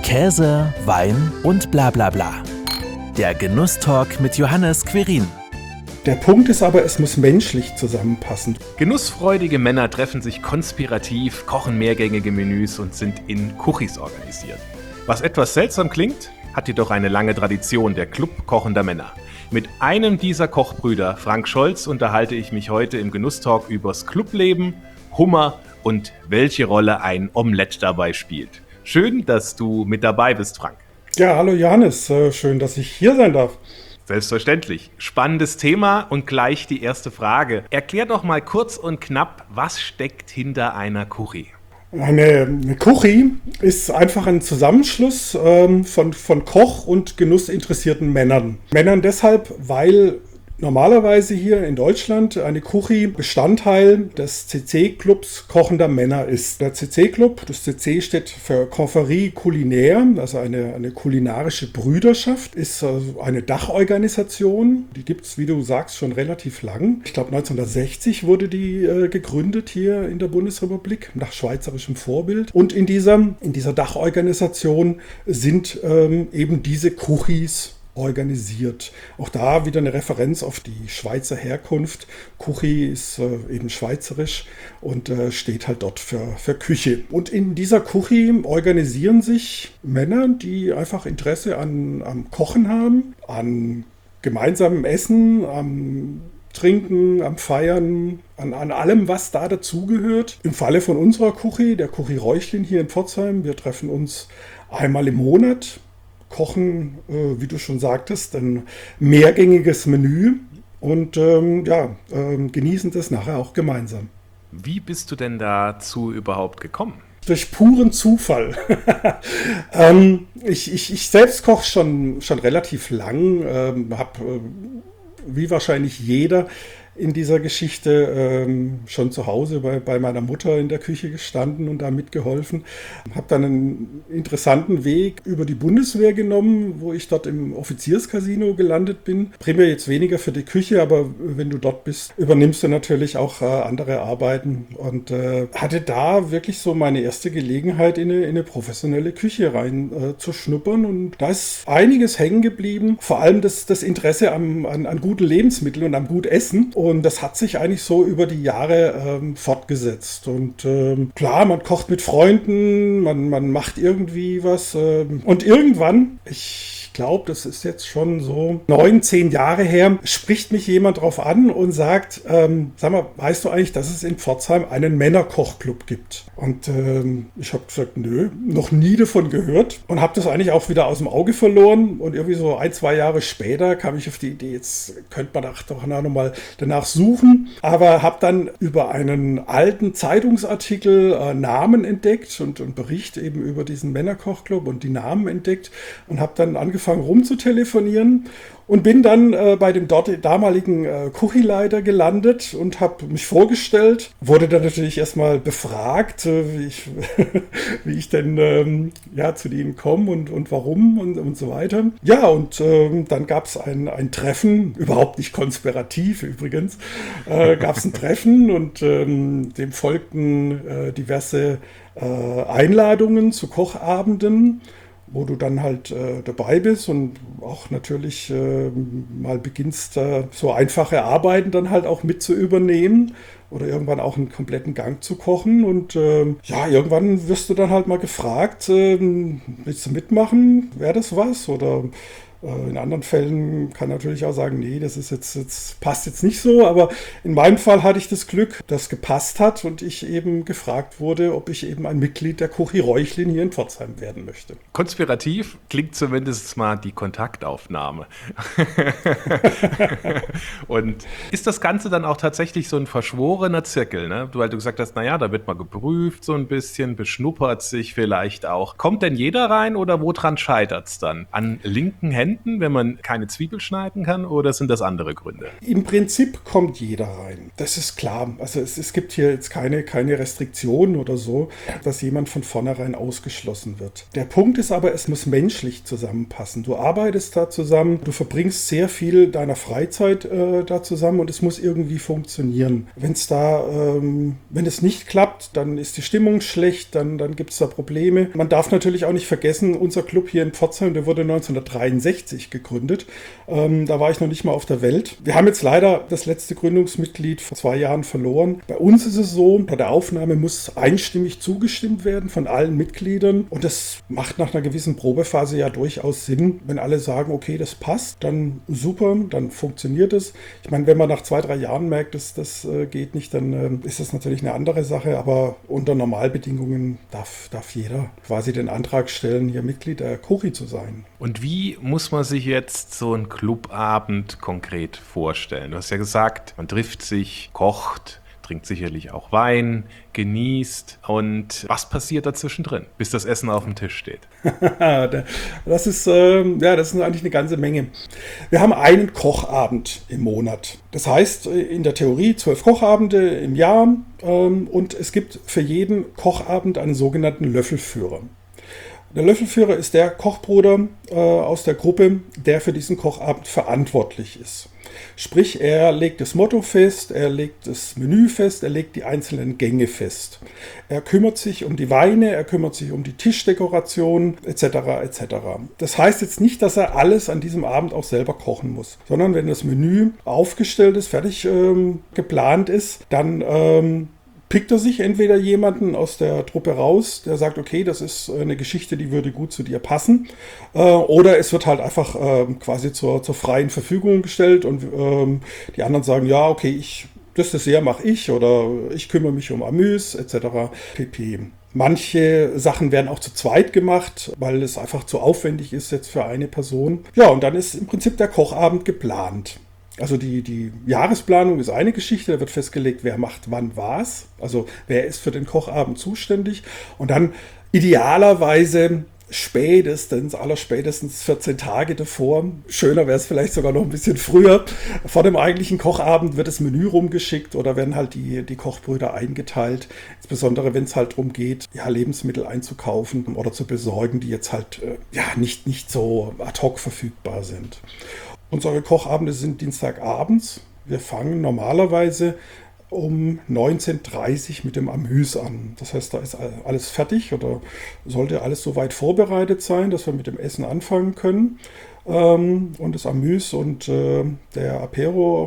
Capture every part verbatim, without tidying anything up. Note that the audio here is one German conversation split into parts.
Käse, Wein und bla bla bla. Der Genusstalk mit Johannes Querin. Der Punkt ist aber, es muss menschlich zusammenpassen. Genussfreudige Männer treffen sich konspirativ, kochen mehrgängige Menüs und sind in Kuchis organisiert. Was etwas seltsam klingt, hat jedoch eine lange Tradition, der Club kochender Männer. Mit einem dieser Kochbrüder, Frank Scholz, unterhalte ich mich heute im Genusstalk übers Clubleben, Hummer und welche Rolle ein Omelett dabei spielt. Schön, dass du mit dabei bist, Frank. Ja, hallo Johannes, schön, dass ich hier sein darf. Selbstverständlich. Spannendes Thema und gleich die erste Frage. Erklär doch mal kurz und knapp, was steckt hinter einer Kuchi? Eine, eine Kuchi ist einfach ein Zusammenschluss ähm, von, von Koch- und genussinteressierten Männern. Männern deshalb, weil normalerweise hier in Deutschland eine Kuchi Bestandteil des C C-Clubs kochender Männer ist. Der C C-Club, das C C steht für Confrérie Culinaire, also eine, eine kulinarische Brüderschaft, ist also eine Dachorganisation. Die gibt es, wie du sagst, schon relativ lang. Ich glaube neunzehnhundertsechzig wurde die äh, gegründet hier in der Bundesrepublik, nach schweizerischem Vorbild. Und in dieser, in dieser Dachorganisation sind ähm, eben diese Kuchis organisiert. Auch da wieder eine Referenz auf die Schweizer Herkunft. Kuchi ist äh, eben schweizerisch und äh, steht halt dort für, für Küche. Und in dieser Kuchi organisieren sich Männer, die einfach Interesse an, am Kochen haben, an gemeinsamem Essen, am Trinken, am Feiern, an, an allem, was da dazugehört. Im Falle von unserer Kuchi, der Kuchi Räuchlin hier in Pforzheim, wir treffen uns einmal im Monat, kochen, äh, wie du schon sagtest, ein mehrgängiges Menü und ähm, ja, äh, genießen das nachher auch gemeinsam. Wie bist du denn dazu überhaupt gekommen? Durch puren Zufall. ähm, ich, ich, ich selbst koche schon, schon relativ lang, ähm, habe äh, wie wahrscheinlich jeder in dieser Geschichte ähm, schon zu Hause bei, bei meiner Mutter in der Küche gestanden und da mitgeholfen. Habe dann einen interessanten Weg über die Bundeswehr genommen, wo ich dort im Offizierscasino gelandet bin. Primär jetzt weniger für die Küche, aber wenn du dort bist, übernimmst du natürlich auch äh, andere Arbeiten und äh, hatte da wirklich so meine erste Gelegenheit, in eine, in eine professionelle Küche rein äh, zu schnuppern und da ist einiges hängen geblieben, vor allem das, das Interesse am, an, an guten Lebensmitteln und am gut Essen. Und das hat sich eigentlich so über die Jahre ähm, fortgesetzt. Und ähm, klar, man kocht mit Freunden, man, man macht irgendwie was. Ähm, und irgendwann, ich glaube, das ist jetzt schon so neun, zehn Jahre her, spricht mich jemand drauf an und sagt, ähm, sag mal, weißt du eigentlich, dass es in Pforzheim einen Männerkochclub gibt? Und ähm, ich habe gesagt, nö, noch nie davon gehört und habe das eigentlich auch wieder aus dem Auge verloren. Und irgendwie so ein, zwei Jahre später kam ich auf die Idee, jetzt könnte man doch noch mal danach suchen. Aber habe dann über einen alten Zeitungsartikel äh, Namen entdeckt und einen Bericht eben über diesen Männerkochclub und die Namen entdeckt und habe dann angefangen rumzutelefonieren und bin dann äh, bei dem dort damaligen äh, Kuchileiter gelandet und habe mich vorgestellt, wurde dann natürlich erstmal befragt, äh, wie, ich, wie ich denn ähm, ja, zu denen komme und, und warum und, und so weiter. Ja, und ähm, dann gab es ein, ein Treffen, überhaupt nicht konspirativ übrigens, äh, gab es ein Treffen und ähm, dem folgten äh, diverse äh, Einladungen zu Kochabenden, wo du dann halt äh, dabei bist und auch natürlich äh, mal beginnst, äh, so einfache Arbeiten dann halt auch mit zu übernehmen oder irgendwann auch einen kompletten Gang zu kochen. Und äh, ja, irgendwann wirst du dann halt mal gefragt, äh, willst du mitmachen? Wäre das was? Oder in anderen Fällen kann natürlich auch sagen, nee, das ist jetzt, jetzt passt jetzt nicht so, aber in meinem Fall hatte ich das Glück, dass gepasst hat und ich eben gefragt wurde, ob ich eben ein Mitglied der Kuchi Räuchlin hier in Pforzheim werden möchte. Konspirativ klingt zumindest mal die Kontaktaufnahme. Und ist das Ganze dann auch tatsächlich so ein verschworener Zirkel, ne? Weil du gesagt hast, naja, da wird mal geprüft so ein bisschen, beschnuppert sich vielleicht auch. Kommt denn jeder rein oder woran scheitert es dann? An linken Händen Händen, wenn man keine Zwiebel schneiden kann, oder sind das andere Gründe? Im Prinzip kommt jeder rein. Das ist klar. Also es, es gibt hier jetzt keine, keine Restriktionen oder so, dass jemand von vornherein ausgeschlossen wird. Der Punkt ist aber, es muss menschlich zusammenpassen. Du arbeitest da zusammen, du verbringst sehr viel deiner Freizeit äh, da zusammen und es muss irgendwie funktionieren. Wenn es da, ähm, wenn es nicht klappt, dann ist die Stimmung schlecht, dann, dann gibt es da Probleme. Man darf natürlich auch nicht vergessen, unser Club hier in Pforzheim, der wurde neunzehnhundertdreiundsechzig gegründet. Ähm, da war ich noch nicht mal auf der Welt. Wir haben jetzt leider das letzte Gründungsmitglied vor zwei Jahren verloren. Bei uns ist es so, bei der Aufnahme muss einstimmig zugestimmt werden von allen Mitgliedern und das macht nach einer gewissen Probephase ja durchaus Sinn. Wenn alle sagen, okay, das passt, dann super, dann funktioniert es. Ich meine, wenn man nach zwei, drei Jahren merkt, dass das äh, geht nicht, dann äh, ist das natürlich eine andere Sache, aber unter Normalbedingungen darf, darf jeder quasi den Antrag stellen, hier Mitglied der Kochi zu sein. Und wie muss man sich jetzt so einen Clubabend konkret vorstellen? Du hast ja gesagt, man trifft sich, kocht, trinkt sicherlich auch Wein, genießt. Und was passiert dazwischen drin, bis das Essen auf dem Tisch steht? Das ist, äh, ja, das ist eigentlich eine ganze Menge. Wir haben einen Kochabend im Monat. Das heißt, in der Theorie zwölf Kochabende im Jahr ähm, und es gibt für jeden Kochabend einen sogenannten Löffelführer. Der Löffelführer ist der Kochbruder äh, aus der Gruppe, der für diesen Kochabend verantwortlich ist. Sprich, er legt das Motto fest, er legt das Menü fest, er legt die einzelnen Gänge fest. Er kümmert sich um die Weine, er kümmert sich um die Tischdekoration et cetera et cetera. Das heißt jetzt nicht, dass er alles an diesem Abend auch selber kochen muss, sondern wenn das Menü aufgestellt ist, fertig ähm, geplant ist, dann ähm, pickt er sich entweder jemanden aus der Truppe raus, der sagt, okay, das ist eine Geschichte, die würde gut zu dir passen. Äh, oder es wird halt einfach äh, quasi zur, zur freien Verfügung gestellt und ähm, die anderen sagen, ja, okay, ich, das Dessert mache ich oder ich kümmere mich um Amüs et cetera pp. Manche Sachen werden auch zu zweit gemacht, weil es einfach zu aufwendig ist jetzt für eine Person. Ja, und dann ist im Prinzip der Kochabend geplant. Also die, die Jahresplanung ist eine Geschichte, da wird festgelegt, wer macht wann was, also wer ist für den Kochabend zuständig und dann idealerweise spätestens, allerspätestens vierzehn Tage davor, schöner wäre es vielleicht sogar noch ein bisschen früher, vor dem eigentlichen Kochabend wird das Menü rumgeschickt oder werden halt die, die Kochbrüder eingeteilt, insbesondere wenn es halt darum geht, ja, Lebensmittel einzukaufen oder zu besorgen, die jetzt halt äh, ja, nicht, nicht so ad hoc verfügbar sind. Unsere Kochabende sind Dienstagabends. Wir fangen normalerweise um neunzehn Uhr dreißig mit dem Amüs an. Das heißt, da ist alles fertig oder sollte alles so weit vorbereitet sein, dass wir mit dem Essen anfangen können. Und das Amüs und der Apero,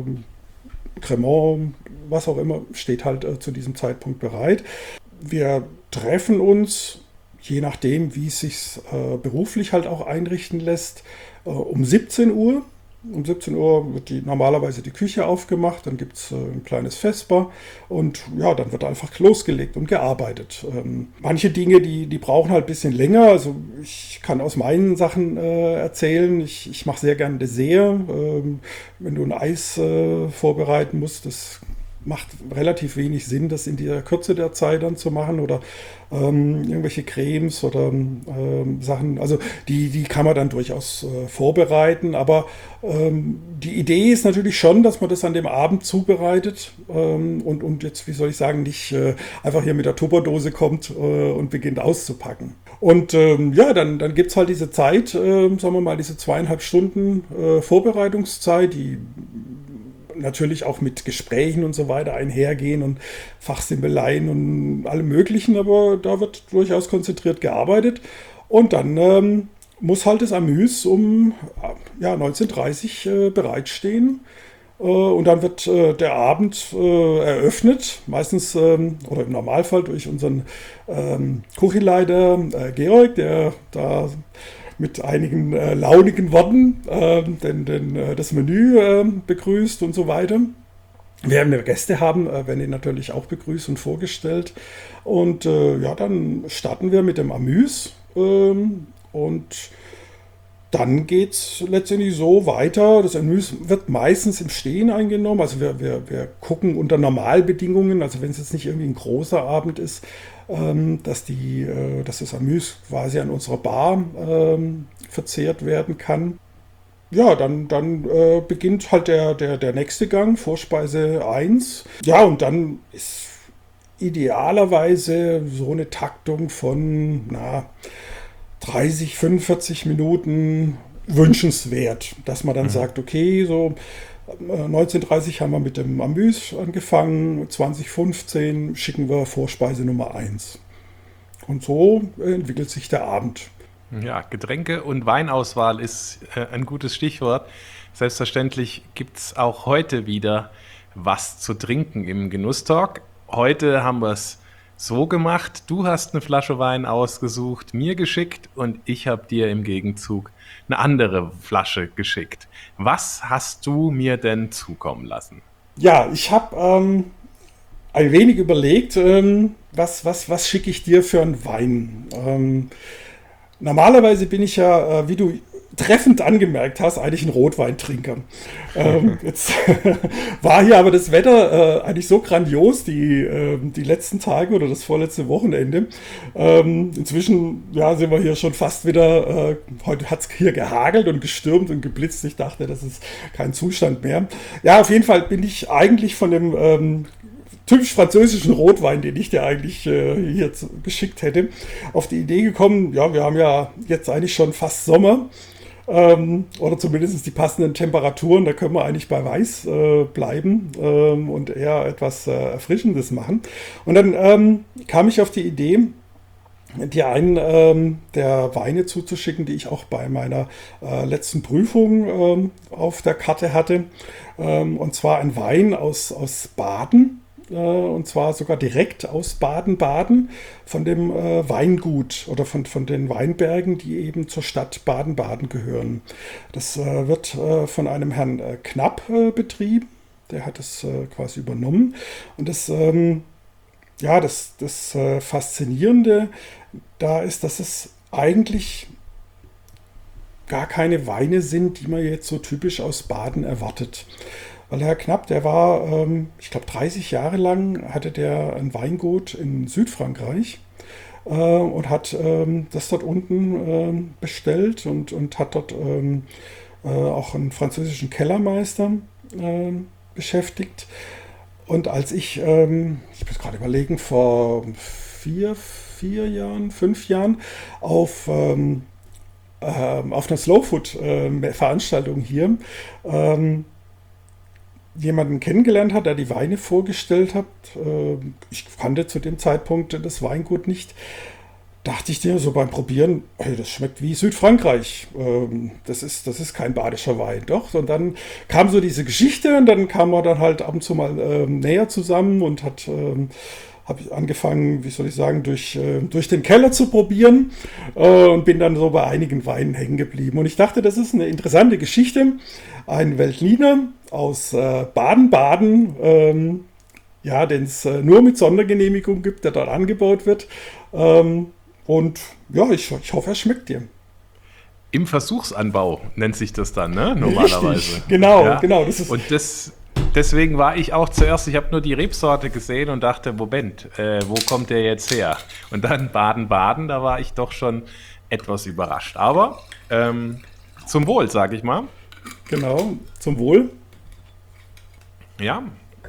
Cremant, was auch immer, steht halt zu diesem Zeitpunkt bereit. Wir treffen uns, je nachdem, wie es sich beruflich halt auch einrichten lässt, um siebzehn Uhr. Um siebzehn Uhr wird die, normalerweise die Küche aufgemacht, dann gibt es äh, ein kleines Vesper und ja, dann wird einfach losgelegt und gearbeitet. Ähm, manche Dinge, die, die brauchen halt ein bisschen länger. Also ich kann aus meinen Sachen äh, erzählen. Ich, ich mache sehr gern Dessert. Ähm, wenn du ein Eis äh, vorbereiten musst, das macht relativ wenig Sinn, das in der Kürze der Zeit dann zu machen oder ähm, irgendwelche Cremes oder ähm, Sachen, also die, die kann man dann durchaus äh, vorbereiten, aber ähm, die Idee ist natürlich schon, dass man das an dem Abend zubereitet ähm, und, und jetzt, wie soll ich sagen, nicht äh, einfach hier mit der Tupperdose kommt äh, und beginnt auszupacken. Und ähm, ja, dann, dann gibt es halt diese Zeit, äh, sagen wir mal, diese zweieinhalb Stunden äh, Vorbereitungszeit, die natürlich auch mit Gesprächen und so weiter einhergehen und Fachsimpeleien und allem Möglichen, aber da wird durchaus konzentriert gearbeitet. Und dann ähm, muss halt das Amüs um ja, neunzehn Uhr dreißig äh, bereitstehen. Äh, und dann wird äh, der Abend äh, eröffnet, meistens ähm, oder im Normalfall durch unseren ähm, Küchenleiter äh, Georg, der da mit einigen äh, launigen Worten äh, den, den, äh, das Menü äh, begrüßt und so weiter. Wenn wir Gäste haben, äh, werden die natürlich auch begrüßt und vorgestellt. Und äh, ja, dann starten wir mit dem Amüs äh, und dann geht es letztendlich so weiter. Das Amüs wird meistens im Stehen eingenommen. Also wir, wir, wir gucken unter Normalbedingungen, also wenn es jetzt nicht irgendwie ein großer Abend ist, ähm, dass, die, äh, dass das Amüs quasi an unserer Bar ähm, verzehrt werden kann. Ja, dann, dann äh, beginnt halt der, der, der nächste Gang, Vorspeise eins. Ja, und dann ist idealerweise so eine Taktung von na, dreißig, fünfundvierzig Minuten wünschenswert, dass man dann mhm. sagt, okay, so neunzehn Uhr dreißig haben wir mit dem Amüs angefangen, zwanzig Uhr fünfzehn schicken wir Vorspeise Nummer eins. Und so entwickelt sich der Abend. Ja, Getränke- und Weinauswahl ist äh, ein gutes Stichwort. Selbstverständlich gibt es auch heute wieder was zu trinken im Genusstalk. Heute haben wir es so gemacht, du hast eine Flasche Wein ausgesucht, mir geschickt und ich habe dir im Gegenzug eine andere Flasche geschickt. Was hast du mir denn zukommen lassen? Ja, ich habe ähm, ein wenig überlegt, ähm, was, was, was schicke ich dir für einen Wein? Ähm, normalerweise bin ich ja, äh, wie du treffend angemerkt hast, eigentlich ein Rotweintrinker. Ähm, jetzt war hier aber das Wetter äh, eigentlich so grandios, die, äh, die letzten Tage oder das vorletzte Wochenende. Ähm, inzwischen ja, sind wir hier schon fast wieder, äh, heute hat es hier gehagelt und gestürmt und geblitzt. Ich dachte, das ist kein Zustand mehr. Ja, auf jeden Fall bin ich eigentlich von dem ähm, typisch französischen Rotwein, den ich dir eigentlich äh, hier zu, geschickt hätte, auf die Idee gekommen, ja, wir haben ja jetzt eigentlich schon fast Sommer. Ähm, oder zumindest die passenden Temperaturen, da können wir eigentlich bei Weiß äh, bleiben ähm, und eher etwas äh, Erfrischendes machen. Und dann ähm, kam ich auf die Idee, dir einen ähm, der Weine zuzuschicken, die ich auch bei meiner äh, letzten Prüfung ähm, auf der Karte hatte. Ähm, und zwar ein Wein aus, aus Baden. Und zwar sogar direkt aus Baden-Baden von dem äh, Weingut oder von, von den Weinbergen, die eben zur Stadt Baden-Baden gehören. Das äh, wird äh, von einem Herrn äh, Knapp äh, betrieben. Der hat es äh, quasi übernommen. Und das, ähm, ja, das, das äh, Faszinierende da ist, dass es eigentlich gar keine Weine sind, die man jetzt so typisch aus Baden erwartet. Weil Herr Knapp, der war, ähm, ich glaube, dreißig Jahre lang hatte der ein Weingut in Südfrankreich äh, und hat ähm, das dort unten ähm, bestellt und, und hat dort ähm, äh, auch einen französischen Kellermeister äh, beschäftigt. Und als ich, ähm, ich muss gerade überlegen, vor vier, vier Jahren, fünf Jahren auf, ähm, äh, auf einer Slowfood-Veranstaltung äh, hier, ähm, jemanden kennengelernt hat, der die Weine vorgestellt hat. Ich kannte zu dem Zeitpunkt das Weingut nicht. Dachte ich dir so beim Probieren, hey, das schmeckt wie Südfrankreich. Das ist, das ist kein badischer Wein, doch. Und dann kam so diese Geschichte und dann kam man dann halt ab und zu mal ähm, näher zusammen und hat ähm, habe ich angefangen, wie soll ich sagen, durch, äh, durch den Keller zu probieren äh, und bin dann so bei einigen Weinen hängen geblieben. Und ich dachte, das ist eine interessante Geschichte. Ein Veltliner aus äh, Baden-Baden, ähm, ja, den es äh, nur mit Sondergenehmigung gibt, der dort angebaut wird. Ähm, und ja, ich, ich hoffe, er schmeckt dir. Im Versuchsanbau nennt sich das dann, ne? Normalerweise. Richtig, genau, ja. genau. Das ist und das, deswegen war ich auch zuerst, ich habe nur die Rebsorte gesehen und dachte, Moment, äh, wo kommt der jetzt her? Und dann Baden-Baden, da war ich doch schon etwas überrascht. Aber ähm, zum Wohl, sage ich mal. Genau, zum Wohl. Ja.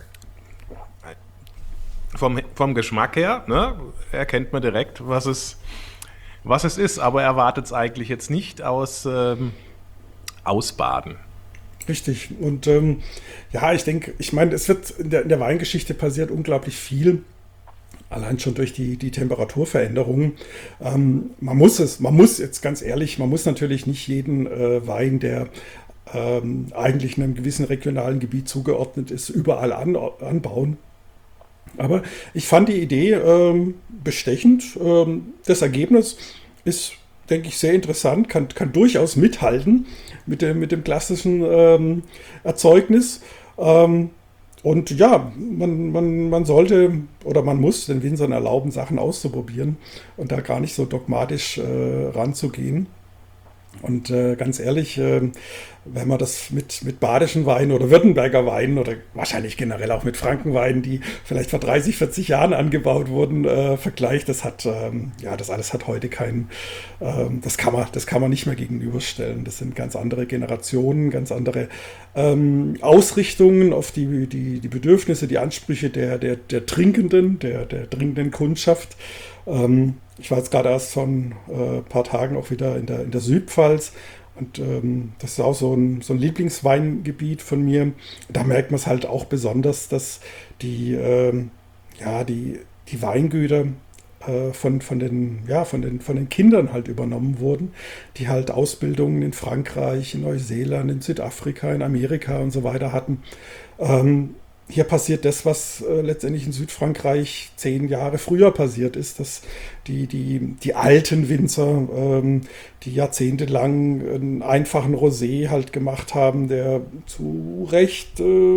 Vom, vom Geschmack her, ne, erkennt man direkt, was es, was es ist, aber erwartet es eigentlich jetzt nicht aus, ähm, aus Baden. Richtig. Und ähm, ja, ich denke, ich meine, es wird in der, in der Weingeschichte passiert unglaublich viel. Allein schon durch die, die Temperaturveränderungen. Ähm, man muss es, man muss jetzt ganz ehrlich, man muss natürlich nicht jeden äh, Wein, der ähm, eigentlich einem gewissen regionalen Gebiet zugeordnet ist, überall an, anbauen. Aber ich fand die Idee ähm, bestechend. Ähm, das Ergebnis ist, denke ich, sehr interessant, kann, kann durchaus mithalten mit dem, mit dem klassischen ähm, Erzeugnis. Ähm, und ja, man, man, man sollte oder man muss den Winzern erlauben, Sachen auszuprobieren und da gar nicht so dogmatisch äh, ranzugehen. Und äh, ganz ehrlich, äh, wenn man das mit, mit badischen Weinen oder Württemberger Weinen oder wahrscheinlich generell auch mit Frankenweinen, die vielleicht vor dreißig, vierzig Jahren angebaut wurden, äh, vergleicht, das hat, ähm, ja, das alles hat heute keinen, ähm, das kann man, das kann man nicht mehr gegenüberstellen. Das sind ganz andere Generationen, ganz andere ähm, Ausrichtungen auf die, die, die Bedürfnisse, die Ansprüche der, der, der Trinkenden, der, der trinkenden Kundschaft. Ähm, ich war jetzt gerade erst vor ein äh, paar Tagen auch wieder in der, in der Südpfalz. Und ähm, das ist auch so ein, so ein Lieblingsweingebiet von mir. Da merkt man es halt auch besonders, dass die, ähm, ja, die, die Weingüter äh, von, von, den, ja, von, den, von den Kindern halt übernommen wurden, die halt Ausbildungen in Frankreich, in Neuseeland, in Südafrika, in Amerika und so weiter hatten. Ähm, Hier passiert das, was äh, letztendlich in Südfrankreich zehn Jahre früher passiert ist, dass die, die, die alten Winzer, ähm, die jahrzehntelang einen einfachen Rosé halt gemacht haben, der zu Recht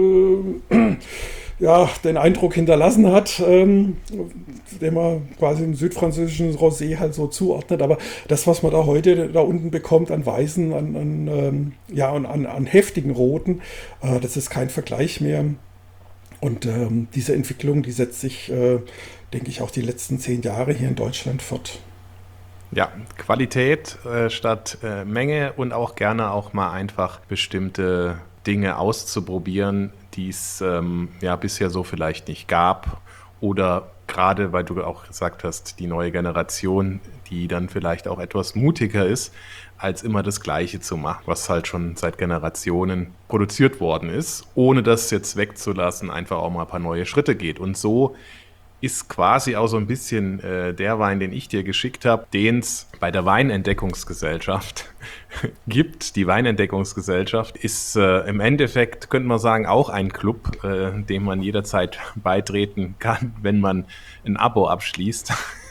äh, ja, den Eindruck hinterlassen hat, ähm, den man quasi im südfranzösischen Rosé halt so zuordnet. Aber das, was man da heute da unten bekommt an Weißen, an, an, ähm, ja, an, an, an heftigen Roten, äh, das ist kein Vergleich mehr. Und ähm, diese Entwicklung, die setzt sich, äh, denke ich, auch die letzten zehn Jahre hier in Deutschland fort. Ja, Qualität äh, statt äh, Menge und auch gerne auch mal einfach bestimmte Dinge auszuprobieren, die es ähm, ja bisher so vielleicht nicht gab. Oder gerade, weil du auch gesagt hast, die neue Generation, die dann vielleicht auch etwas mutiger ist, als immer das Gleiche zu machen, was halt schon seit Generationen produziert worden ist, ohne das jetzt wegzulassen, einfach auch mal ein paar neue Schritte geht. Und so ist quasi auch so ein bisschen äh, der Wein, den ich dir geschickt habe, den es bei der Weinentdeckungsgesellschaft gibt. Die Weinentdeckungsgesellschaft ist äh, im Endeffekt, könnte man sagen, auch ein Club, äh, dem man jederzeit beitreten kann, wenn man ein Abo abschließt.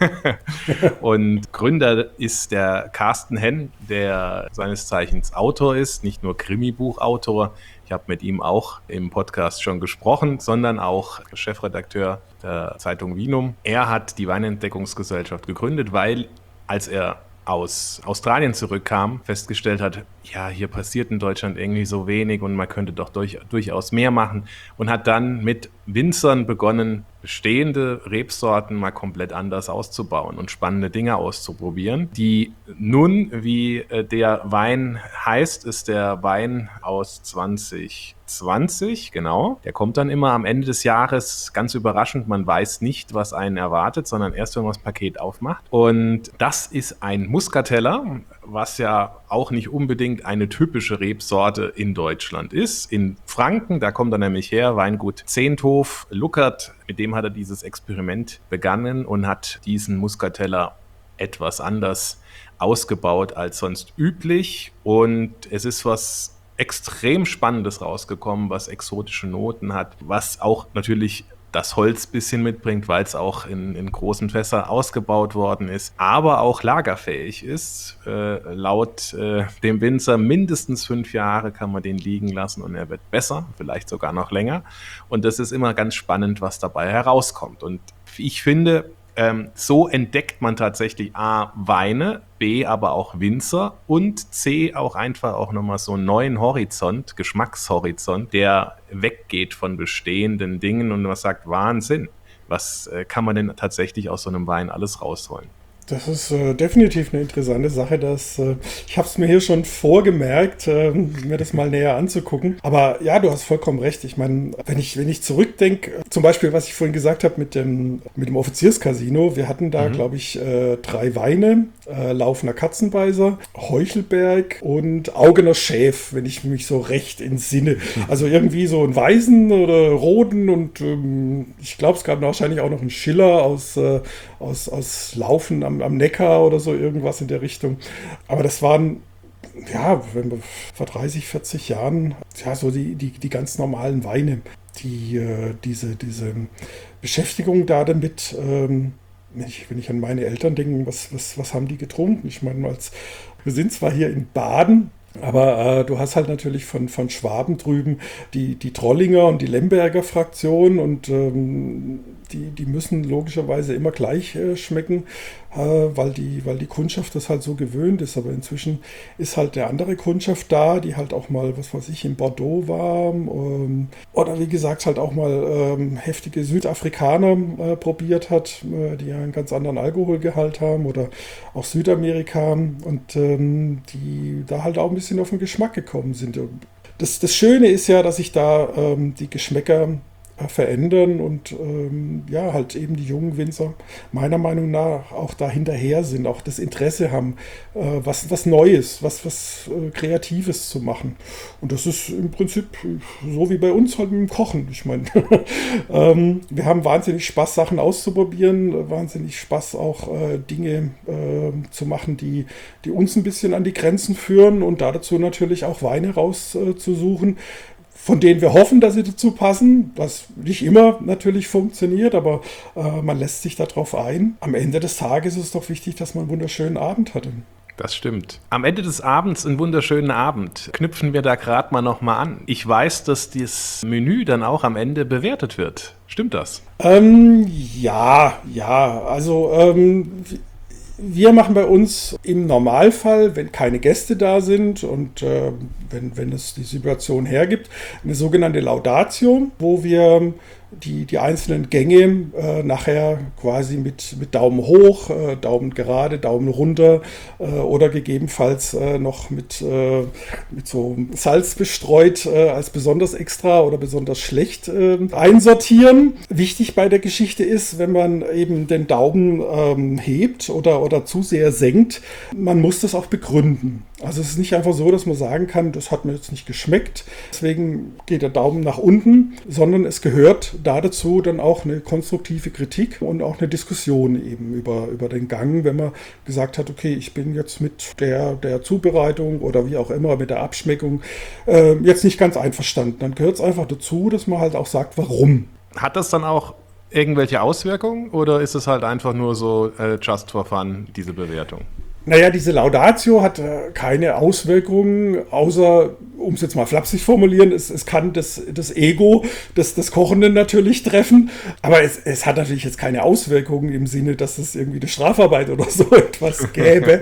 Und Gründer ist der Carsten Henn, der seines Zeichens Autor ist, nicht nur Krimibuchautor. Ich habe mit ihm auch im Podcast schon gesprochen, sondern auch Chefredakteur der Zeitung Vinum. Er hat die Weinentdeckungsgesellschaft gegründet, weil, als er aus Australien zurückkam, festgestellt hat, ja, hier passiert in Deutschland irgendwie so wenig und man könnte doch durch, durchaus mehr machen, und hat dann mit Winzern begonnen, bestehende Rebsorten mal komplett anders auszubauen und spannende Dinge auszuprobieren. Die nun, wie äh, der Wein heißt, ist der Wein aus zwanzig zwanzig, genau. Der kommt dann immer am Ende des Jahres, ganz überraschend. Man weiß nicht, was einen erwartet, sondern erst, wenn man das Paket aufmacht. Und das ist ein Muscateller, was ja auch nicht unbedingt eine typische Rebsorte in Deutschland ist. In Franken, da kommt er nämlich her, Weingut Zehnthof, Luckert, mit dem hat er dieses Experiment begonnen und hat diesen Muscateller etwas anders ausgebaut als sonst üblich. Und es ist was extrem Spannendes rausgekommen, was exotische Noten hat, was auch natürlich das Holz ein bisschen mitbringt, weil es auch in, in großen Fässern ausgebaut worden ist, aber auch lagerfähig ist. Äh, laut äh, dem Winzer mindestens fünf Jahre kann man den liegen lassen und er wird besser, vielleicht sogar noch länger. Und das ist immer ganz spannend, was dabei herauskommt. Und ich finde, ähm, so entdeckt man tatsächlich A, Weine, B, aber auch Winzer und C, auch einfach auch nochmal so einen neuen Horizont, Geschmackshorizont, der weggeht von bestehenden Dingen und man sagt, Wahnsinn, was äh, kann man denn tatsächlich aus so einem Wein alles rausholen? Das ist äh, definitiv eine interessante Sache. Dass, äh, ich habe es mir hier schon vorgemerkt, äh, mir das mal näher anzugucken. Aber ja, du hast vollkommen recht. Ich meine, wenn ich, wenn ich zurückdenke, zum Beispiel, was ich vorhin gesagt habe mit dem, mit dem Offizierscasino, wir hatten da, mhm. glaube ich, äh, drei Weine, äh, Laufener Katzenbeißer, Heuchelberg und Augener Schäf, wenn ich mich so recht entsinne. Mhm. Also irgendwie so einen Weißen oder Roten und ähm, ich glaube, es gab wahrscheinlich auch noch einen Schiller aus, äh, aus, aus Laufen am am Neckar oder so, irgendwas in der Richtung. Aber das waren, ja, wenn wir vor dreißig, vierzig Jahren, ja, so die, die, die ganz normalen Weine, die äh, diese, diese Beschäftigung da damit, ähm, wenn ich, wenn ich an meine Eltern denke, was, was, was haben die getrunken? Ich meine, als, wir sind zwar hier in Baden, aber äh, du hast halt natürlich von, von Schwaben drüben die, die Trollinger und die Lemberger Fraktion und ähm, die, die müssen logischerweise immer gleich äh, schmecken. weil die, weil die Kundschaft das halt so gewöhnt ist. Aber inzwischen ist halt eine andere Kundschaft da, die halt auch mal, was weiß ich, in Bordeaux war ähm, oder wie gesagt halt auch mal ähm, heftige Südafrikaner äh, probiert hat, äh, die einen ganz anderen Alkoholgehalt haben oder auch Südamerika und ähm, die da halt auch ein bisschen auf den Geschmack gekommen sind. Das, das Schöne ist ja, dass sich da ähm, die Geschmäcker äh, verändern und ähm, ja, halt eben die jungen Winzer meiner Meinung nach auch da hinterher sind, auch das Interesse haben, äh, was, was Neues, was, was äh, Kreatives zu machen. Und das ist im Prinzip so wie bei uns halt mit dem Kochen. Ich meine, ähm, wir haben wahnsinnig Spaß, Sachen auszuprobieren, wahnsinnig Spaß auch äh, Dinge äh, zu machen, die, die uns ein bisschen an die Grenzen führen und dazu natürlich auch Weine rauszusuchen, von denen wir hoffen, dass sie dazu passen, was nicht immer natürlich funktioniert, aber äh, man lässt sich darauf ein. Am Ende des Tages ist es doch wichtig, dass man einen wunderschönen Abend hatte. Das stimmt. Am Ende des Abends, einen wunderschönen Abend, knüpfen wir da gerade mal nochmal an. Ich weiß, dass das Menü dann auch am Ende bewertet wird. Stimmt das? Ähm, ja, ja, also ähm, wir machen bei uns im Normalfall, wenn keine Gäste da sind und äh, wenn, wenn es die Situation hergibt, eine sogenannte Laudatio, wo wir die, die einzelnen Gänge äh, nachher quasi mit, mit Daumen hoch, äh, Daumen gerade, Daumen runter äh, oder gegebenenfalls äh, noch mit, äh, mit so Salz bestreut äh, als besonders extra oder besonders schlecht äh, einsortieren. Wichtig bei der Geschichte ist, wenn man eben den Daumen ähm, hebt oder, oder zu sehr senkt, man muss das auch begründen. Also es ist nicht einfach so, dass man sagen kann, das hat mir jetzt nicht geschmeckt, deswegen geht der Daumen nach unten, sondern es gehört da dazu dann auch eine konstruktive Kritik und auch eine Diskussion eben über, über den Gang, wenn man gesagt hat, okay, ich bin jetzt mit der, der Zubereitung oder wie auch immer, mit der Abschmeckung äh, jetzt nicht ganz einverstanden. Dann gehört es einfach dazu, dass man halt auch sagt, warum. Hat das dann auch irgendwelche Auswirkungen oder ist es halt einfach nur so äh, just for fun, diese Bewertung? Naja, diese Laudatio hat äh, keine Auswirkungen, außer, um es jetzt mal flapsig formulieren, es, es kann das, das Ego des, des Kochenden natürlich treffen, aber es, es hat natürlich jetzt keine Auswirkungen im Sinne, dass es irgendwie eine Strafarbeit oder so etwas gäbe.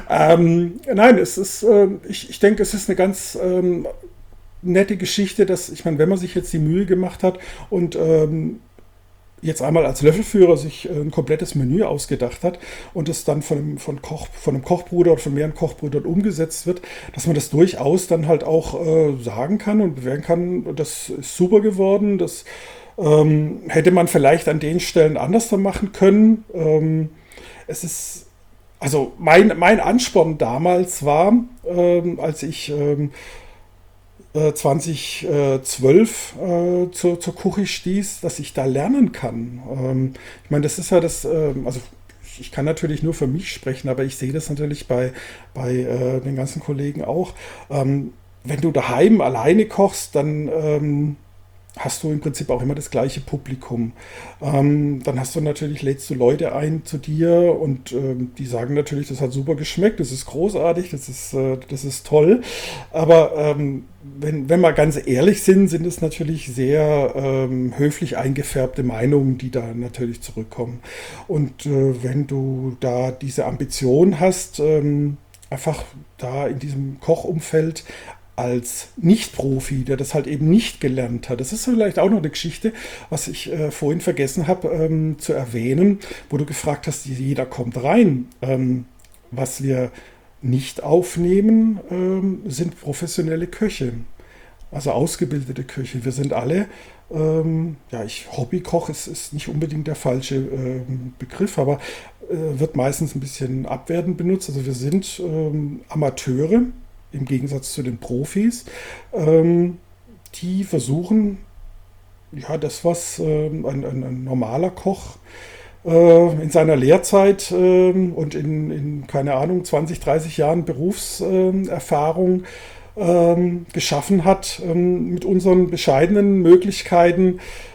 ähm, nein, es ist, äh, ich, ich denke, es ist eine ganz ähm, nette Geschichte, dass, ich meine, wenn man sich jetzt die Mühe gemacht hat und ähm, jetzt einmal als Löffelführer sich ein komplettes Menü ausgedacht hat und es dann von einem, von Koch, von einem Kochbruder oder von mehreren Kochbrüdern umgesetzt wird, dass man das durchaus dann halt auch äh, sagen kann und bewerten kann, das ist super geworden, das ähm, hätte man vielleicht an den Stellen anders dann machen können. Ähm, es ist, also mein, mein Ansporn damals war, ähm, als ich ähm, zwanzig zwölf äh, zur, zur Küche stieß, dass ich da lernen kann. Ähm, ich meine, das ist ja das, ähm, also ich kann natürlich nur für mich sprechen, aber ich sehe das natürlich bei, bei äh, den ganzen Kollegen auch. Ähm, wenn du daheim alleine kochst, dann ähm, hast du im Prinzip auch immer das gleiche Publikum. Ähm, dann hast du natürlich, lädst du Leute ein zu dir und ähm, die sagen natürlich, das hat super geschmeckt, das ist großartig, das ist, äh, das ist toll. Aber ähm, wenn, wenn wir ganz ehrlich sind, sind es natürlich sehr ähm, höflich eingefärbte Meinungen, die da natürlich zurückkommen. Und äh, wenn du da diese Ambition hast, ähm, einfach da in diesem Kochumfeld als Nicht-Profi, der das halt eben nicht gelernt hat. Das ist vielleicht auch noch eine Geschichte, was ich äh, vorhin vergessen habe ähm, zu erwähnen, wo du gefragt hast, jeder kommt rein. Ähm, was wir nicht aufnehmen, ähm, sind professionelle Köche, also ausgebildete Köche. Wir sind alle, ähm, ja, ich Hobbykoch ist, ist nicht unbedingt der falsche ähm, Begriff, aber äh, wird meistens ein bisschen abwertend benutzt. Also wir sind ähm, Amateure, im Gegensatz zu den Profis, ähm, die versuchen, ja, das, was ähm, ein, ein, ein normaler Koch äh, in seiner Lehrzeit äh, und in, in, keine Ahnung, zwanzig, dreißig Jahren Berufserfahrung äh, geschaffen hat, äh, mit unseren bescheidenen Möglichkeiten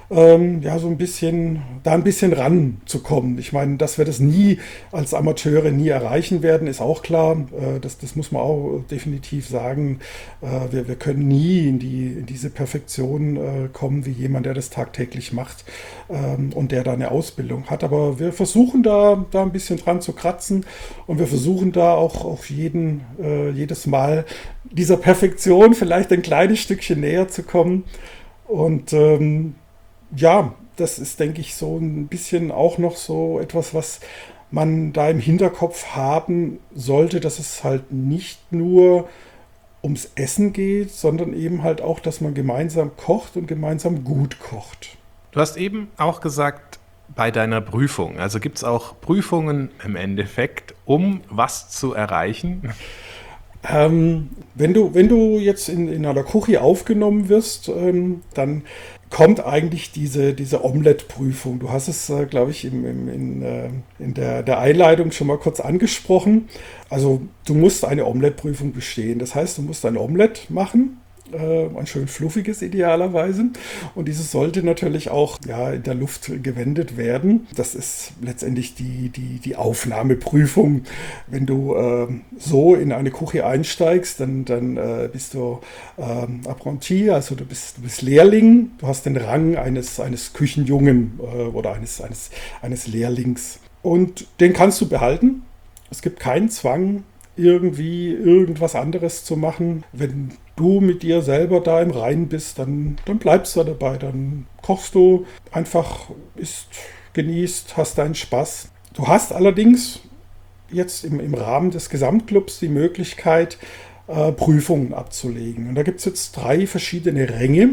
ähm, ja, so ein bisschen, da ein bisschen ranzukommen. Ich meine, dass wir das nie als Amateure nie erreichen werden, ist auch klar. Äh, das, das muss man auch definitiv sagen. Äh, wir, wir können nie in, die, in diese Perfektion äh, kommen, wie jemand, der das tagtäglich macht ähm, und der da eine Ausbildung hat. Aber wir versuchen da, da ein bisschen dran zu kratzen und wir versuchen da auch auf jeden, äh, jedes Mal dieser Perfektion vielleicht ein kleines Stückchen näher zu kommen. Und ähm, ja, das ist, denke ich, so ein bisschen auch noch so etwas, was man da im Hinterkopf haben sollte, dass es halt nicht nur ums Essen geht, sondern eben halt auch, dass man gemeinsam kocht und gemeinsam gut kocht. Du hast eben auch gesagt, bei deiner Prüfung, also gibt es auch Prüfungen im Endeffekt, um was zu erreichen? Ähm, wenn du, wenn du jetzt in, in einer Küche aufgenommen wirst, ähm, dann kommt eigentlich diese, diese Omelette-Prüfung. Du hast es, äh, glaube ich, im, im, in, äh, in der, der Einleitung schon mal kurz angesprochen. Also du musst eine Omelette-Prüfung bestehen. Das heißt, du musst ein Omelette machen. Ein schön fluffiges idealerweise. Und dieses sollte natürlich auch ja, in der Luft gewendet werden. Das ist letztendlich die, die, die Aufnahmeprüfung. Wenn du äh, so in eine Küche einsteigst, dann, dann äh, bist du äh, Apprenti, also du bist, du bist Lehrling. Du hast den Rang eines, eines Küchenjungen äh, oder eines, eines, eines Lehrlings. Und den kannst du behalten. Es gibt keinen Zwang, irgendwie irgendwas anderes zu machen. Wenn du mit dir selber da im Reinen bist, dann, dann bleibst du dabei. Dann kochst du einfach, isst, genießt, hast deinen Spaß. Du hast allerdings jetzt im, im Rahmen des Gesamtclubs die Möglichkeit, äh, Prüfungen abzulegen. Und da gibt es jetzt drei verschiedene Ränge,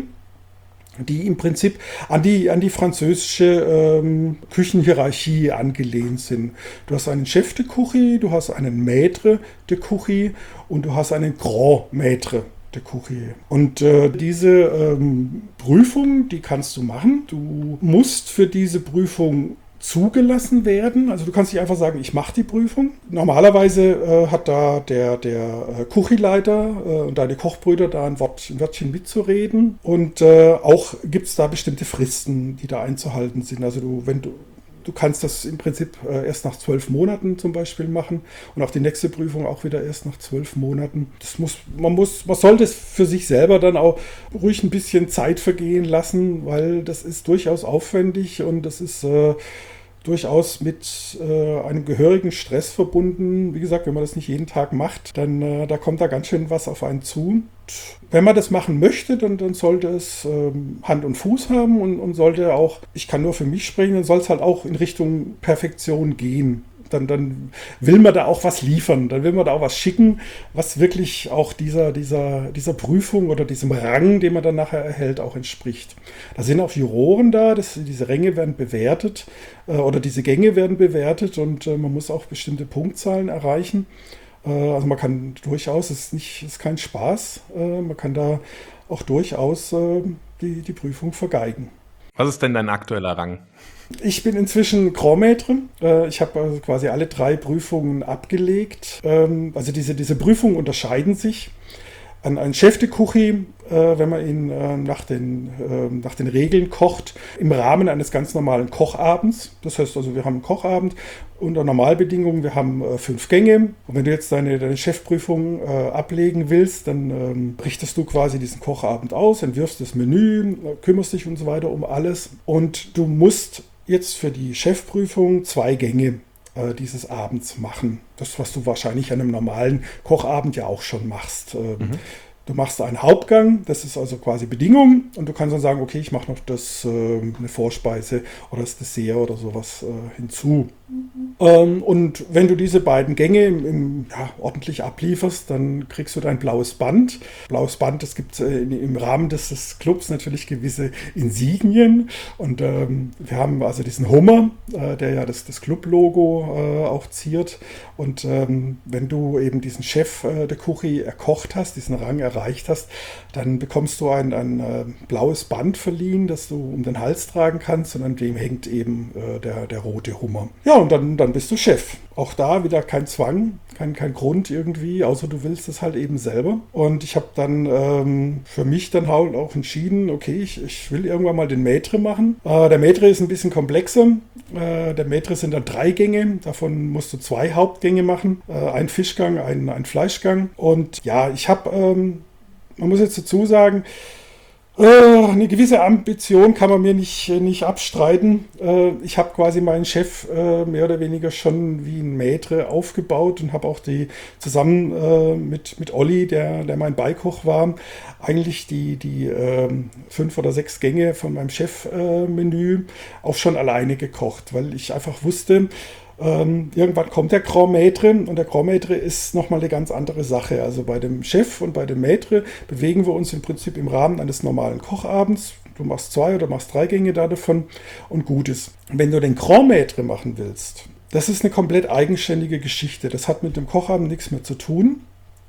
die im Prinzip an die, an die französische ähm, Küchenhierarchie angelehnt sind. Du hast einen Chef de Küche, du hast einen Maître de Küche und du hast einen Grand Maître de Küche. Und äh, diese ähm, Prüfung, die kannst du machen. Du musst für diese Prüfung zugelassen werden. Also du kannst nicht einfach sagen, ich mache die Prüfung. Normalerweise äh, hat da der, der äh, Küchenleiter äh, und deine Kochbrüder da ein, Wort, ein Wörtchen mitzureden. Und äh, auch gibt es da bestimmte Fristen, die da einzuhalten sind. Also du, wenn du, du kannst das im Prinzip äh, erst nach zwölf Monaten zum Beispiel machen und auch die nächste Prüfung auch wieder erst nach zwölf Monaten. Das muss, man muss, man sollte es für sich selber dann auch ruhig ein bisschen Zeit vergehen lassen, weil das ist durchaus aufwendig und das ist äh, durchaus mit äh, einem gehörigen Stress verbunden. Wie gesagt, wenn man das nicht jeden Tag macht, dann äh, da kommt da ganz schön was auf einen zu. Wenn man das machen möchte, dann, dann sollte es ähm, Hand und Fuß haben und, und sollte auch, ich kann nur für mich sprechen, dann soll es halt auch in Richtung Perfektion gehen. Dann, dann will man da auch was liefern, dann will man da auch was schicken, was wirklich auch dieser, dieser, dieser Prüfung oder diesem Rang, den man dann nachher erhält, auch entspricht. Da sind auch Juroren da, das, diese Ränge werden bewertet äh, oder diese Gänge werden bewertet und äh, man muss auch bestimmte Punktzahlen erreichen. Äh, also man kann durchaus, es ist, nicht, es ist kein Spaß, äh, man kann da auch durchaus äh, die, die Prüfung vergeigen. Was ist denn dein aktueller Rang? Ich bin inzwischen Grand Maître. Ich habe also quasi alle drei Prüfungen abgelegt. Also diese, diese Prüfungen unterscheiden sich. An einen Chef de Küche, wenn man ihn nach den, nach den Regeln kocht, im Rahmen eines ganz normalen Kochabends. Das heißt also, wir haben einen Kochabend unter Normalbedingungen, wir haben fünf Gänge. Und wenn du jetzt deine, deine Chefprüfung ablegen willst, dann richtest du quasi diesen Kochabend aus, entwirfst das Menü, kümmerst dich und so weiter um alles. Und du musst jetzt für die Chefprüfung zwei Gänge äh, dieses Abends machen. Das, was du wahrscheinlich an einem normalen Kochabend ja auch schon machst. Ähm, mhm. Du machst einen Hauptgang, das ist also quasi Bedingung und du kannst dann sagen, okay, ich mache noch das, äh, eine Vorspeise oder das Dessert oder sowas äh, hinzu. Mhm. Ähm, und wenn du diese beiden Gänge im, im, ja, ordentlich ablieferst, dann kriegst du dein blaues Band. Blaues Band, das gibt äh, im Rahmen des, des Clubs natürlich gewisse Insignien und ähm, wir haben also diesen Hummer, äh, der ja das, das Club-Logo äh, auch ziert und ähm, wenn du eben diesen Chef äh, der Küche erkocht hast, diesen Rang erreicht hast, dann bekommst du ein, ein äh, blaues Band verliehen, das du um den Hals tragen kannst und an dem hängt eben äh, der, der rote Hummer. Ja, und dann, dann bist du Chef. Auch da wieder kein Zwang, kein, kein Grund irgendwie, außer du willst es halt eben selber. Und ich habe dann ähm, für mich dann halt auch entschieden, okay, ich, ich will irgendwann mal den Maitre machen. Äh, der Maitre ist ein bisschen komplexer. Äh, der Maitre sind dann drei Gänge, davon musst du zwei Hauptgänge machen. Äh, ein Fischgang, ein, ein Fleischgang. Und ja, ich habe, ähm, man muss jetzt dazu sagen, eine gewisse Ambition kann man mir nicht, nicht abstreiten. Ich habe quasi meinen Chef mehr oder weniger schon wie ein Maitre aufgebaut und habe auch die zusammen mit, mit Olli, der, der mein Beikoch war, eigentlich die, die fünf oder sechs Gänge von meinem Chefmenü auch schon alleine gekocht, weil ich einfach wusste, Ähm, irgendwann kommt der Grand Maitre und der Grand Maitre ist nochmal eine ganz andere Sache. Also bei dem Chef und bei dem Maitre bewegen wir uns im Prinzip im Rahmen eines normalen Kochabends. Du machst zwei oder machst drei Gänge da davon und gut ist. Wenn du den Grand Maitre machen willst, das ist eine komplett eigenständige Geschichte. Das hat mit dem Kochabend nichts mehr zu tun.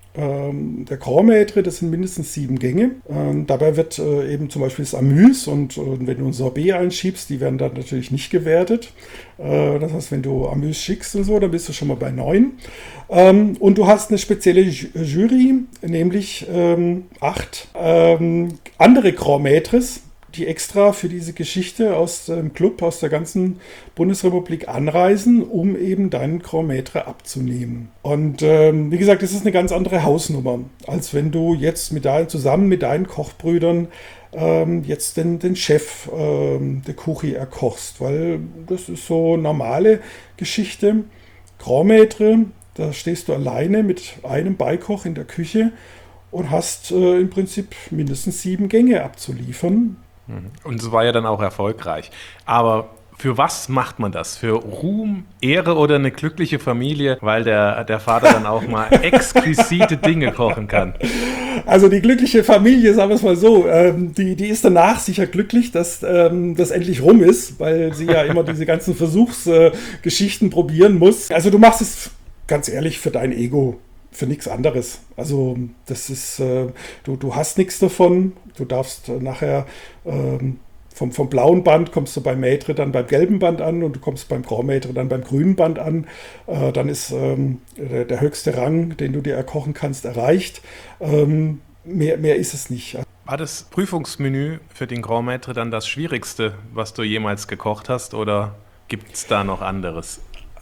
Ähm, der Grand Maitre, das sind mindestens sieben Gänge. Ähm, dabei wird äh, eben zum Beispiel das Amuse und, und wenn du ein Sorbet einschiebst, die werden dann natürlich nicht gewertet. Äh, das heißt, wenn du Amuse schickst und so, dann bist du schon mal bei neun. Ähm, und du hast eine spezielle Ju- Jury, nämlich ähm, acht ähm, andere Grand Maitres, die extra für diese Geschichte aus dem Club, aus der ganzen Bundesrepublik anreisen, um eben deinen Grand Maitre abzunehmen. Und ähm, wie gesagt, das ist eine ganz andere Hausnummer, als wenn du jetzt mit dein, zusammen mit deinen Kochbrüdern ähm, jetzt den, den Chef ähm, der Küche erkochst, weil das ist so normale Geschichte. Grand Maitre, da stehst du alleine mit einem Beikoch in der Küche und hast äh, im Prinzip mindestens sieben Gänge abzuliefern. Und es war ja dann auch erfolgreich. Aber für was macht man das? Für Ruhm, Ehre oder eine glückliche Familie, weil der, der Vater dann auch mal exquisite Dinge kochen kann? Also die glückliche Familie, sagen wir es mal so, ähm, die, die ist danach sicher glücklich, dass ähm, das endlich rum ist, weil sie ja immer diese ganzen Versuchsgeschichten äh, probieren muss. Also du machst es ganz ehrlich für dein Ego. Für nichts anderes. Also das ist, äh, du, du hast nichts davon. Du darfst äh, nachher ähm, vom, vom blauen Band kommst du beim Maitre dann beim gelben Band an und du kommst beim Grand Maitre dann beim grünen Band an. Äh, dann ist ähm, der, der höchste Rang, den du dir erkochen kannst, erreicht. Ähm, mehr, mehr ist es nicht. War das Prüfungsmenü für den Grand Maitre dann das Schwierigste, was du jemals gekocht hast, oder gibt es da noch anderes?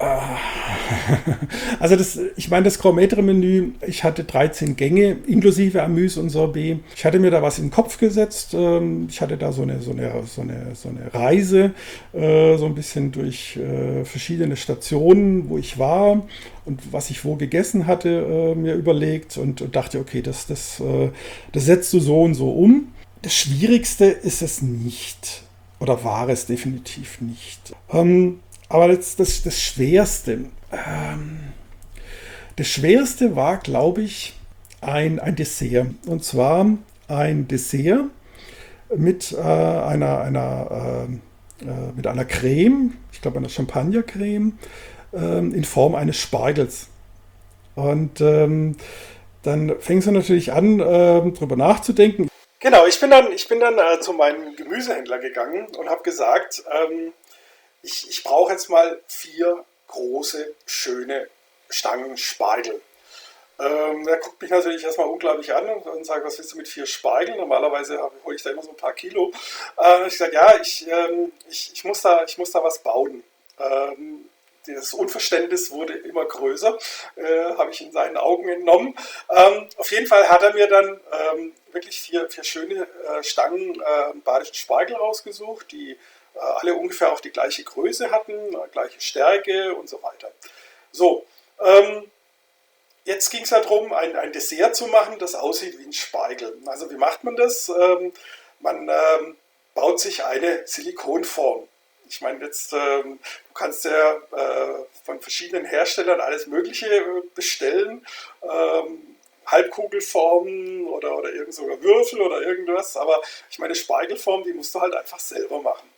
Also das, ich meine, das Grand Maitre-Menü, ich hatte dreizehn Gänge, inklusive Amuse und Sorbet. Ich hatte mir da was in den Kopf gesetzt. Ich hatte da so eine, so eine, so eine, so eine Reise, so ein bisschen durch verschiedene Stationen, wo ich war und was ich wo gegessen hatte, mir überlegt und dachte, okay, das, das, das setzt du so und so um. Das Schwierigste ist es nicht. Oder war es definitiv nicht. Ähm, Aber das, das, das Schwerste, ähm, das Schwerste war, glaube ich, ein, ein Dessert. Und zwar ein Dessert mit äh, einer, einer, äh, äh, mit einer Creme, ich glaube einer Champagnercreme, äh, in Form eines Spargels. Und ähm, dann fängst du natürlich an, äh, drüber nachzudenken. Genau, ich bin dann, ich bin dann äh, zu meinem Gemüsehändler gegangen und habe gesagt, ähm, Ich, ich brauche jetzt mal vier große, schöne Stangen Spargel. Ähm, der guckt mich natürlich erstmal unglaublich an und, und sagt, was willst du mit vier Spargel? Normalerweise hole ich da immer so ein paar Kilo. Äh, ich sage, ja, ich, ähm, ich, ich, muss da, ich muss da was bauen. Ähm, das Unverständnis wurde immer größer, äh, habe ich in seinen Augen entnommen. Ähm, auf jeden Fall hat er mir dann ähm, wirklich vier, vier schöne äh, Stangen äh, badischen Spargel rausgesucht, die alle ungefähr auch die gleiche Größe hatten, gleiche Stärke und so weiter. So, ähm, jetzt ging es darum, ein, ein Dessert zu machen, das aussieht wie ein Spargel. Also wie macht man das? Ähm, man ähm, baut sich eine Silikonform. Ich meine, jetzt ähm, du kannst ja äh, von verschiedenen Herstellern alles Mögliche äh, bestellen. Ähm, Halbkugelformen oder, oder irgend sogar Würfel oder irgendwas. Aber ich meine, Spargelform, die musst du halt einfach selber machen.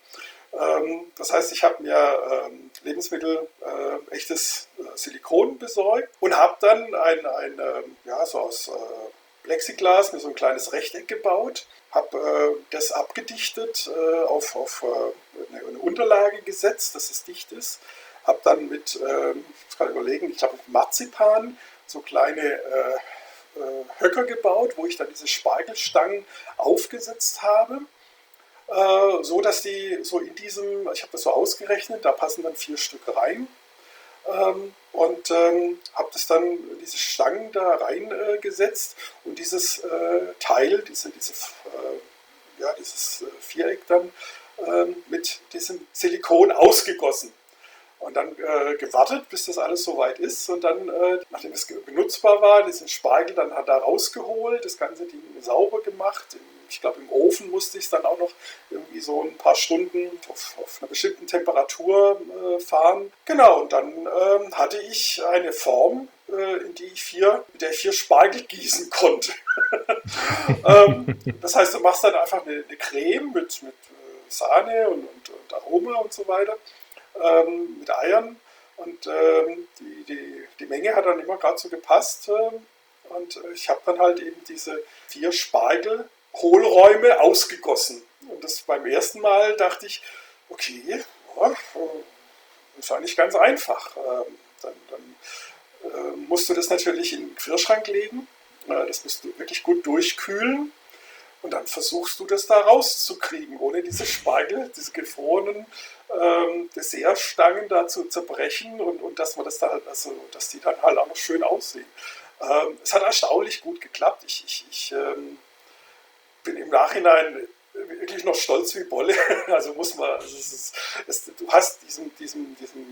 Das heißt, ich habe mir ähm, Lebensmittel, äh, echtes äh, Silikon besorgt und habe dann ein, ein äh, ja, so aus äh, Plexiglas mir so ein kleines Rechteck gebaut, habe äh, das abgedichtet, äh, auf, auf äh, eine, eine Unterlage gesetzt, dass es dicht ist, habe dann mit, ähm, ich kann überlegen, ich glaube mit Marzipan so kleine äh, äh, Höcker gebaut, wo ich dann diese Spargelstangen aufgesetzt habe, äh, so dass die so in diesem, ich habe das so ausgerechnet, da passen dann vier Stück rein. Ähm, und ähm, habe das dann, diese Stangen da reingesetzt äh, und dieses äh, Teil, diese, diese, äh, ja, dieses äh, Viereck dann äh, mit diesem Silikon ausgegossen. Und dann äh, gewartet, bis das alles soweit ist. Und dann, äh, nachdem es benutzbar war, diesen Spargel dann hat er rausgeholt, das ganze Ding sauber gemacht. Ich glaube, im Ofen musste ich es dann auch noch irgendwie so ein paar Stunden auf, auf einer bestimmten Temperatur äh, fahren. Genau, und dann ähm, hatte ich eine Form, äh, in die ich vier, mit der ich vier Spargel gießen konnte. ähm, das heißt, du machst dann einfach eine, eine Creme mit, mit äh, Sahne und, und, und Aroma und so weiter. Ähm, mit Eiern und ähm, die, die, die Menge hat dann immer gerade so gepasst ähm, und ich habe dann halt eben diese vier Spargel-Hohlräume ausgegossen und das beim ersten Mal dachte ich, okay, ja, das ist eigentlich ganz einfach. Ähm, dann dann äh, musst du das natürlich in den Gefrierschrank legen, äh, das musst du wirklich gut durchkühlen. Und dann versuchst du das da rauszukriegen, ohne diese Spargel, diese gefrorenen ähm, Dessertstangen da zu zerbrechen und, und dass man das da, also dass die dann halt auch noch schön aussehen. Ähm, es hat erstaunlich gut geklappt. Ich, ich, ich ähm, bin im Nachhinein wirklich noch stolz wie Bolle. Also muss man, also es ist, es, du hast diesen, diesen, diesen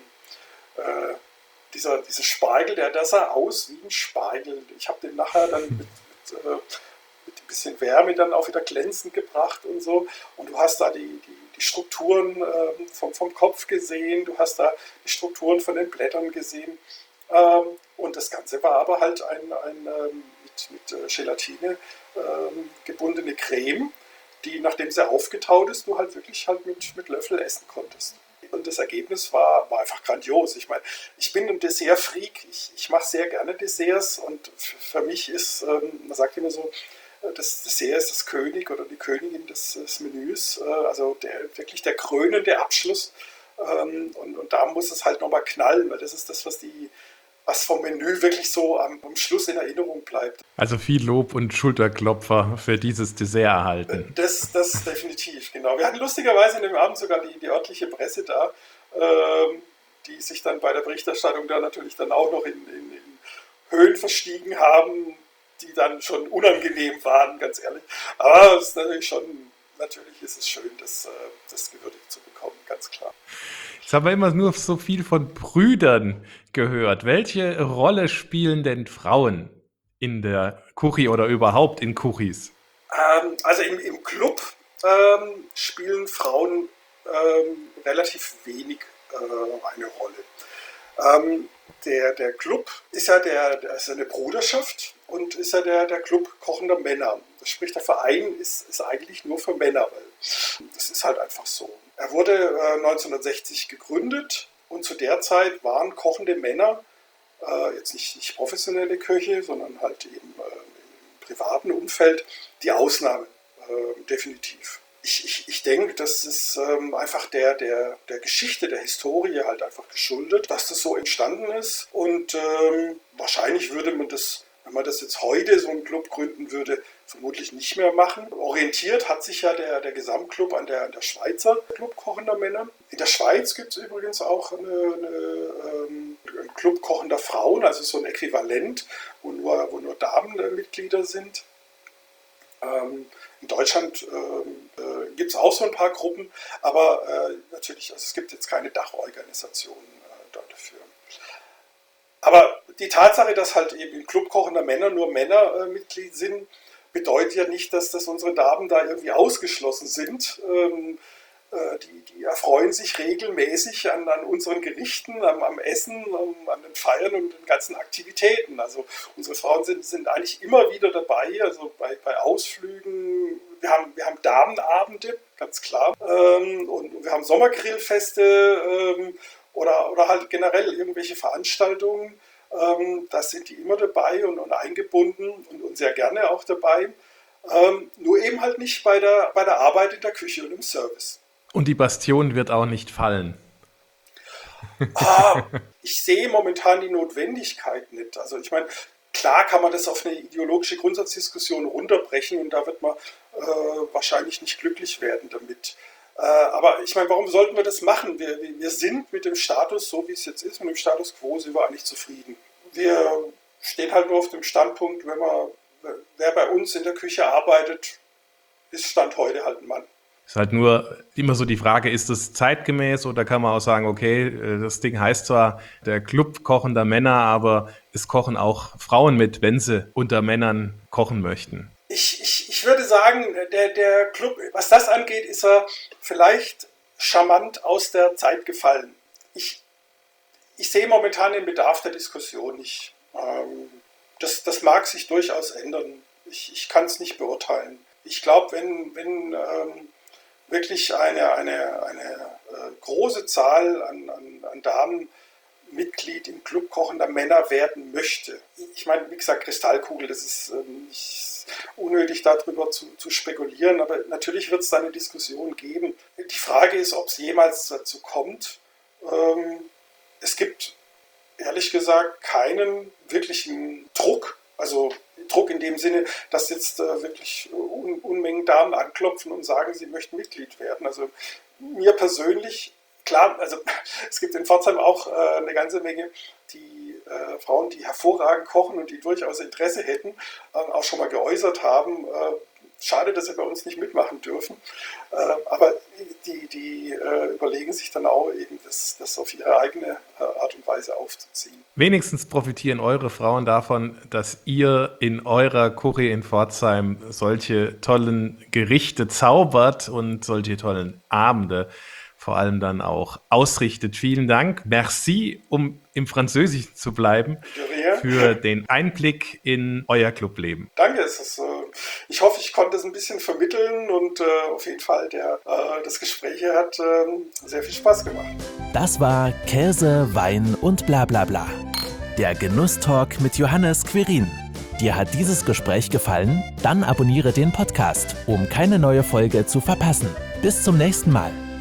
ähm, äh, dieser, dieser Spargel, der, der sah aus wie ein Spargel. Ich habe den nachher dann mit, mit äh, mit ein bisschen Wärme dann auch wieder glänzend gebracht und so. Und du hast da die, die, die Strukturen ähm, vom, vom Kopf gesehen, du hast da die Strukturen von den Blättern gesehen. Ähm, und das Ganze war aber halt ein, ein ähm, mit, mit Gelatine ähm, gebundene Creme, die, nachdem sie aufgetaut ist, du halt wirklich halt mit, mit Löffel essen konntest. Und das Ergebnis war, war einfach grandios. Ich meine, ich bin ein Dessert-Freak, ich, ich mache sehr gerne Desserts und für mich ist, ähm, man sagt immer so, das Dessert ist das König oder die Königin des, des Menüs, äh, also der, wirklich der krönende Abschluss. Ähm, und, und da muss es halt nochmal knallen, weil das ist das, was, die, was vom Menü wirklich so am, am Schluss in Erinnerung bleibt. Also viel Lob und Schulterklopfer für dieses Dessert erhalten. Das, das definitiv, genau. Wir hatten lustigerweise in dem Abend sogar die, die örtliche Presse da, ähm, die sich dann bei der Berichterstattung da natürlich dann auch noch in, in, in Höhen verstiegen haben, die dann schon unangenehm waren, ganz ehrlich. Aber es ist natürlich schon, natürlich ist es schön, das, das gewürdigt zu bekommen, ganz klar. Jetzt haben wir immer nur so viel von Brüdern gehört. Welche Rolle spielen denn Frauen in der Kuchi oder überhaupt in Kuchis? Ähm, also im, im Club ähm, spielen Frauen ähm, relativ wenig äh, eine Rolle. Ähm, der, der Club ist ja der, der ist eine Bruderschaft und ist ja der, der Club kochender Männer. Das sprich, der Verein ist, ist eigentlich nur für Männer, weil das ist halt einfach so. Er wurde äh, neunzehnhundertsechzig gegründet und zu der Zeit waren kochende Männer, äh, jetzt nicht, nicht professionelle Köche, sondern halt eben äh, im privaten Umfeld, die Ausnahme, äh, definitiv. Ich, ich, ich denke, das ist ähm, einfach der, der, der Geschichte, der Historie halt einfach geschuldet, dass das so entstanden ist. Und ähm, wahrscheinlich würde man das, wenn man das jetzt heute so einen Club gründen würde, vermutlich nicht mehr machen. Orientiert hat sich ja der, der Gesamtclub an der, an der Schweizer Club kochender Männer. In der Schweiz gibt es übrigens auch eine, eine, ähm, einen Club kochender Frauen, also so ein Äquivalent, wo nur, wo nur Damen äh, Mitglieder sind. Ähm, in Deutschland ähm, äh, gibt es auch so ein paar Gruppen, aber äh, natürlich, also es gibt jetzt keine Dachorganisation äh, dafür. Aber die Tatsache, dass halt eben im Club kochender Männer nur Männer äh, Mitglied sind, bedeutet ja nicht, dass das unsere Damen da irgendwie ausgeschlossen sind. Ähm, äh, die, die erfreuen sich regelmäßig an, an unseren Gerichten, am, am Essen, am, an den Feiern und den ganzen Aktivitäten. Also unsere Frauen sind, sind eigentlich immer wieder dabei, also bei, bei Ausflügen. Wir haben, wir haben Damenabende, ganz klar. Ähm, und wir haben Sommergrillfeste ähm, oder, oder halt generell irgendwelche Veranstaltungen. Ähm, da sind die immer dabei und, und eingebunden und, und sehr gerne auch dabei. Ähm, nur eben halt nicht bei der, bei der Arbeit in der Küche und im Service. Und die Bastion wird auch nicht fallen. ah, ich sehe momentan die Notwendigkeit nicht. Also ich meine, klar kann man das auf eine ideologische Grundsatzdiskussion runterbrechen und da wird man äh, wahrscheinlich nicht glücklich werden damit. Äh, aber ich meine, warum sollten wir das machen? Wir, wir sind mit dem Status, so wie es jetzt ist, mit dem Status quo sind wir eigentlich zufrieden. Wir stehen halt nur auf dem Standpunkt, wenn man, wer bei uns in der Küche arbeitet, ist Stand heute halt ein Mann. Ist halt nur immer so die Frage, ist das zeitgemäß oder kann man auch sagen, okay, das Ding heißt zwar der Club kochender Männer, aber es kochen auch Frauen mit, wenn sie unter Männern kochen möchten. Ich, ich, ich würde sagen, der, der Club, was das angeht, ist er vielleicht charmant aus der Zeit gefallen. Ich, ich sehe momentan den Bedarf der Diskussion nicht. Ähm, das, das mag sich durchaus ändern. Ich, ich kann es nicht beurteilen. Ich glaube, wenn, wenn ähm, wirklich eine, eine, eine äh, große Zahl an, an, an Damen Mitglied im Club kochender Männer werden möchte. Ich meine, wie gesagt, Kristallkugel, das ist ähm, nicht unnötig, darüber zu, zu spekulieren, aber natürlich wird es da eine Diskussion geben. Die Frage ist, ob es jemals dazu kommt. Ähm, es gibt, ehrlich gesagt, keinen wirklichen Druck, also Druck in dem Sinne, dass jetzt äh, wirklich Un- Unmengen Damen anklopfen und sagen, sie möchten Mitglied werden. Also mir persönlich, klar, also es gibt in Pforzheim auch äh, eine ganze Menge die äh, Frauen, die hervorragend kochen und die durchaus Interesse hätten, äh, auch schon mal geäußert haben. Äh, schade, dass sie bei uns nicht mitmachen dürfen. Äh, aber die, die äh, überlegen sich dann auch eben, das, das auf ihre eigene äh, Art und Weise aufzuziehen. Wenigstens profitieren eure Frauen davon, dass ihr in eurer Küche in Pforzheim solche tollen Gerichte zaubert und solche tollen Abende vor allem dann auch ausrichtet. Vielen Dank. Merci, um im Französischen zu bleiben, für den Einblick in euer Clubleben. Danke. Es ist, äh, ich hoffe, ich konnte es ein bisschen vermitteln und äh, auf jeden Fall der, äh, das Gespräch hier hat äh, sehr viel Spaß gemacht. Das war Käse, Wein und bla bla bla. Der Genusstalk mit Johannes Quirin. Dir hat dieses Gespräch gefallen? Dann abonniere den Podcast, um keine neue Folge zu verpassen. Bis zum nächsten Mal.